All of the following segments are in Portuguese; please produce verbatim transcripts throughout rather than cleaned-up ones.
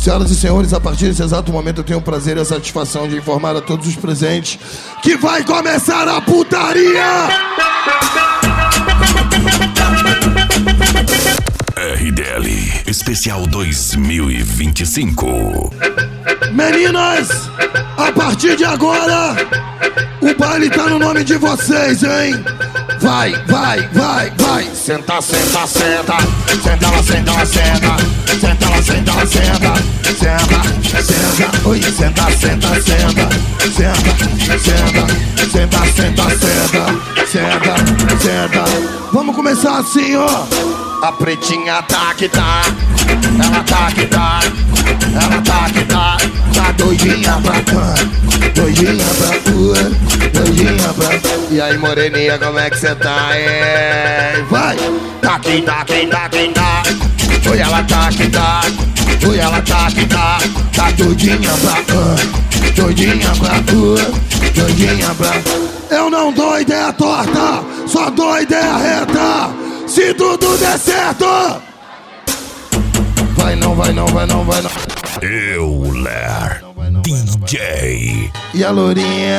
Senhoras e senhores, a partir desse exato momento eu tenho o prazer e a satisfação de informar a todos os presentes que vai começar a putaria! R D L Especial dois mil e vinte e cinco. Meninas, a partir de agora, o baile tá no nome de vocês, hein? Vai, vai, vai, vai. Senta, senta, senta. Senta lá, senta lá, senta. Senta lá, senta lá, senta. Senta, senta. Oi, senta, senta, senta. Senta, senta. Senta, senta, senta. Senta, senta. Vamos começar assim, ó. A pretinha tá que tá. Ela tá que tá. Ela tá que tá. Tá doidinha pra cá. Doidinha pra rua. Doidinha pra... E aí, moreninha, como é que cê tá, hein? Vai! Tá que tá, quem tá, quem tá. Oi, ela tá que tá. Oi, ela tá que tá. Tá doidinha pra cá. Doidinha pra rua. Doidinha pra... Eu não dou ideia torta, só dou ideia reta. Se tudo der certo. Vai não, vai não, vai não, vai não. Euler D J. E a lourinha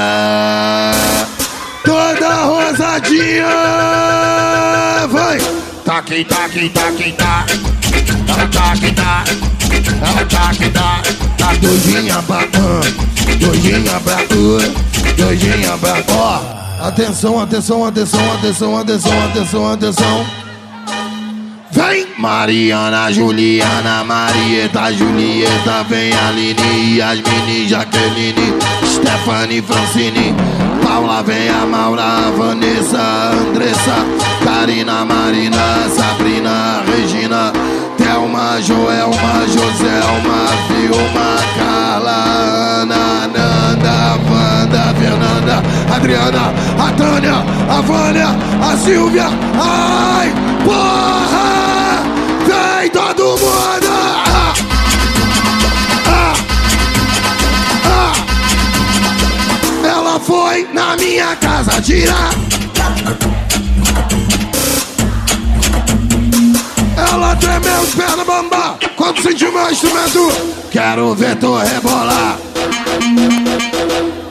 toda rosadinha. Vai. Tá que tá, que tá, que tá. Ela tá que tá. Ela tá que tá. Tá doidinha pra cá. Doidinha pra rua. Doidinha pra... Ó, atenção, atenção, atenção, atenção, atenção, atenção, atenção. Vem! Mariana, Juliana, Marieta, Julieta, vem Aline, Yasmine, Jaqueline, Stephanie, Francine, Paula, vem a Maura, Vanessa, Andressa, Karina, Marina, Sabrina, Regina, Thelma, Joelma, Joselma, Vilma, Carla, Ana, Nanda, Wanda, Fernanda, Adriana, a Tânia, a Vânia, a Silvia. Ai, porra! Vem todo mundo! Ah, ah, ah. Ela foi na minha casa tirar. Ela tremeu os pernas bamba quando sentiu meu instrumento. Quero ver tu rebolar.